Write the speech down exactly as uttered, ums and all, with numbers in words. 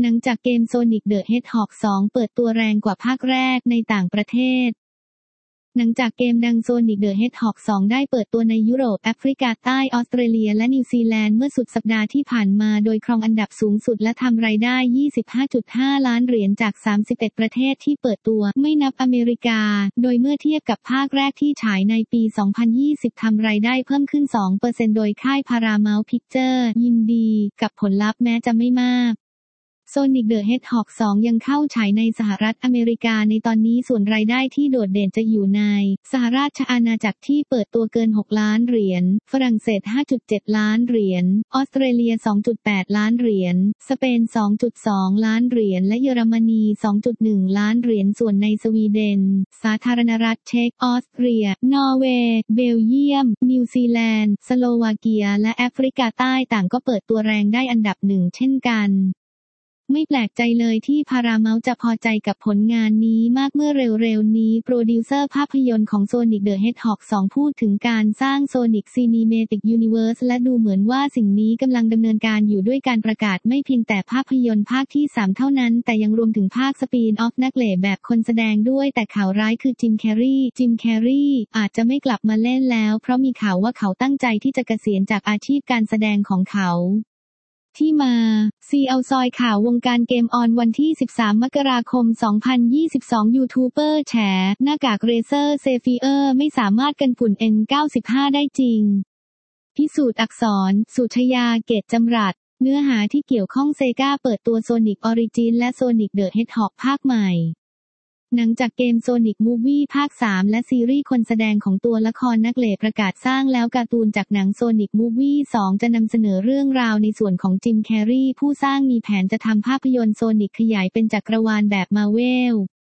หนังจากเกม Sonic the Hedgehog สอง เปิดตัวแรงกว่าภาคแรกในต่างประเทศหนังจากเกมดัง Sonic the Hedgehog สอง ได้เปิดตัวในยุโรปแอฟริกาใต้ออสเตรเลียและนิวซีแลนด์เมื่อสุดสัปดาห์ที่ผ่านมาโดยครองอันดับสูงสุดและทำรายได้ ยี่สิบห้าจุดห้า ล้านเหรียญจาก สามสิบเอ็ด ประเทศที่เปิดตัวไม่นับอเมริกาโดยเมื่อเทียบกับภาคแรกที่ฉายในปี สองพันยี่สิบ ทำรายได้เพิ่มขึ้น สองเปอร์เซ็นต์ โดยค่าย Paramount Pictures ยินดีกับผลลัพธ์แม้จะไม่มากSonic the Hedgehog สอง ยังเข้าฉายในสหรัฐอเมริกาในตอนนี้ส่วนรายได้ที่โดดเด่นจะอยู่ในสหราชอาณาจักรที่เปิดตัวเกินหกล้านเหรียญฝรั่งเศส ห้าจุดเจ็ด ล้านเหรียญออสเตรเลีย สองจุดแปด ล้านเหรียญสเปน สองจุดสอง ล้านเหรียญและเยอรมนี สองจุดหนึ่ง ล้านเหรียญส่วนในสวีเดนสาธารณรัฐเช็กออสเตรียนอร์เวย์เบลเยียมนิวซีแลนด์สโลวาเกียและแอฟริกาใต้ต่างก็เปิดตัวแรงได้อันดับหนึ่งเช่นกันไม่แปลกใจเลยที่ Paramount จะพอใจกับผลงานนี้มากเมื่อเร็วๆนี้โปรดิวเซอร์ภาพยนตร์ของ Sonic the Hedgehog สอง พูดถึงการสร้าง Sonic Cinematic Universe และดูเหมือนว่าสิ่งนี้กำลังดำเนินการอยู่ด้วยการประกาศไม่เพียงแต่ภาพยนตร์ภาคที่ สาม เท่านั้นแต่ยังรวมถึงภาคสปีนออฟนักเล่นแบบคนแสดงด้วยแต่ข่าวร้ายคือจิมแคร์รีจิมแคร์รีอาจจะไม่กลับมาเล่นแล้วเพราะมีข่าวว่าเขาตั้งใจที่จะเกษียณจากอาชีพการแสดงของเขาที่มาซีเอาซอยข่าววงการเกมออนวันที่สิบสามมกราคมสองพันยี่สิบสองยูทูบเบอร์แฉหน้ากากเรเซอร์เซฟิเออร์ไม่สามารถกันฝุ่น เอ็น เก้าสิบห้า ได้จริงพิสูจน์อักษรสุชยาเกตจำรัดเนื้อหาที่เกี่ยวข้องเซกาเปิดตัว Sonic Origins และ Sonic the Hedgehog ภาคใหม่หนังจากเกม Sonic Movie ภาค สาม และซีรีส์คนแสดงของตัวละครนักเล่นประกาศสร้างแล้วการ์ตูนจากหนัง Sonic Movie สอง จะนำเสนอเรื่องราวในส่วนของจิมแคร์รีผู้สร้างมีแผนจะทำภาพยนตร์ Sonic ขยายเป็นจักรวาลแบบมาร์เวล